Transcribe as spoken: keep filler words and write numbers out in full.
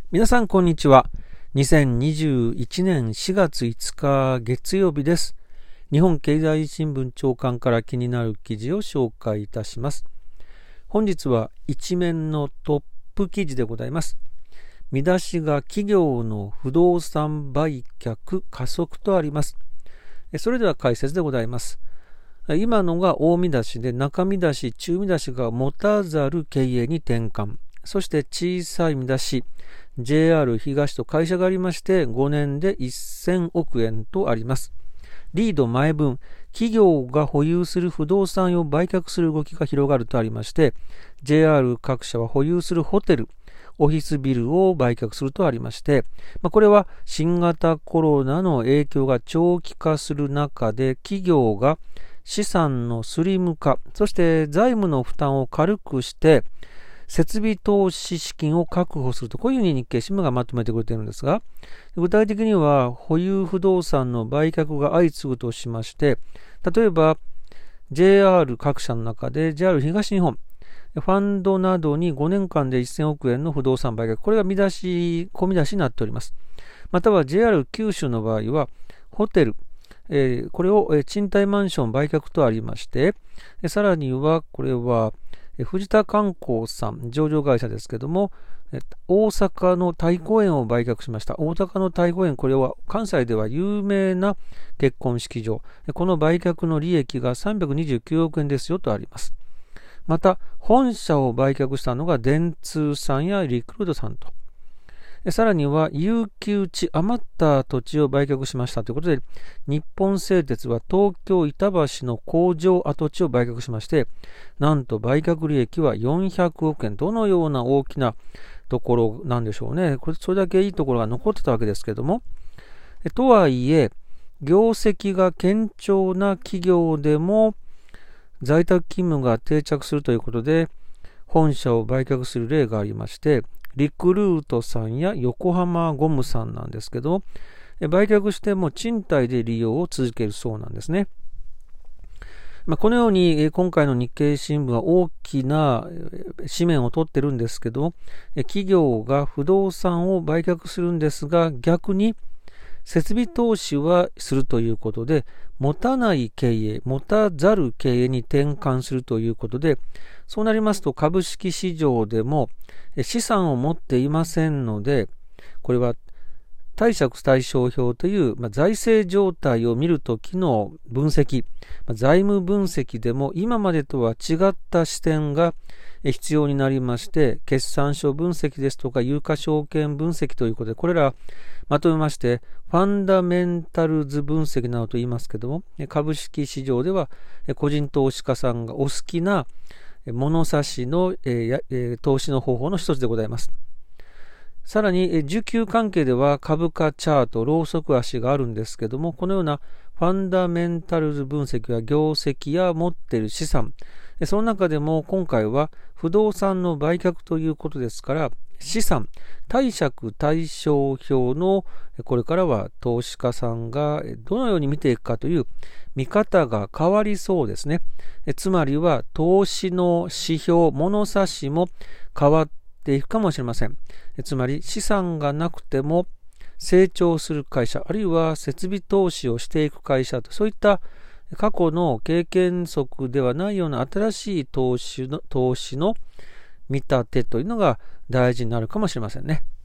皆さんこんにちは。にせんにじゅういちねんしがついつか月曜日です。日本経済新聞長官から気になる記事を紹介いたします。本日は一面のトップ記事でございます。見出しが企業の不動産売却加速とあります。それでは解説でございます。今のが大見出しで、中見出し、中見出しが持たざる経営に転換。そして小さい見出し、ジェイアール 東と会社がありまして、ごねんでせんおくえんとあります。リード前文、企業が保有する不動産を売却する動きが広がるとありまして、ジェイアール 各社は保有するホテル、オフィスビルを売却するとありまして、まあ、これは新型コロナの影響が長期化する中で、企業が資産のスリム化、そして財務の負担を軽くして、設備投資資金を確保すると、こういうふうに日経新聞がまとめてくれているんですが、具体的には保有不動産の売却が相次ぐとしまして、例えば ジェイアール 各社の中で ジェイアール 東日本、ファンドなどにごねんかんでせんおくえんの不動産売却、これが見出し、込み出しになっております。または ジェイアール 九州の場合は、ホテル、えー、これを賃貸マンション売却とありまして、さらには、これは、藤田観光さん、上場会社ですけども、大阪の太鼓園を売却しました。大阪の太鼓園、これは関西では有名な結婚式場。この売却の利益がさんびゃくにじゅうきゅうおくえんですよとあります。また、本社を売却したのが電通さんやリクルートさんと。さらには、有給地、余った土地を売却しましたということで、日本製鉄は東京板橋の工場跡地を売却しまして、なんと売却利益はよんひゃくおくえん。どのような大きなところなんでしょうね。これ、それだけいいところが残ってたわけですけども。とはいえ、業績が堅調な企業でも、在宅勤務が定着するということで、本社を売却する例がありまして、リクルートさんや横浜ゴムさんなんですけど、売却しても賃貸で利用を続けるそうなんですね。まあ、このように今回の日経新聞は大きな紙面を取ってるんですけど、企業が不動産を売却するんですが、逆に設備投資はするということで、持たない経営、持たざる経営に転換するということで、そうなりますと株式市場でも資産を持っていませんので、これは貸借対照表という、まあ、財政状態を見るときの分析、まあ、財務分析でも今までとは違った視点が必要になりまして、決算書分析ですとか有価証券分析ということで、これらまとめまして、ファンダメンタルズ分析などと言いますけども、株式市場では個人投資家さんがお好きな物差しの、えー、投資の方法の一つでございます。さらに、需給関係では株価チャート、ローソク足があるんですけども、このようなファンダメンタルズ分析は業績や持っている資産、その中でも今回は不動産の売却ということですから、資産、貸借対照表のこれからは投資家さんがどのように見ていくかという見方が変わりそうですね。つまりは投資の指標、物差しも変わっていくかもしれません。つまり資産がなくても成長する会社、あるいは設備投資をしていく会社と、そういった過去の経験則ではないような新しい投資の、投資の見立てというのが大事になるかもしれませんね。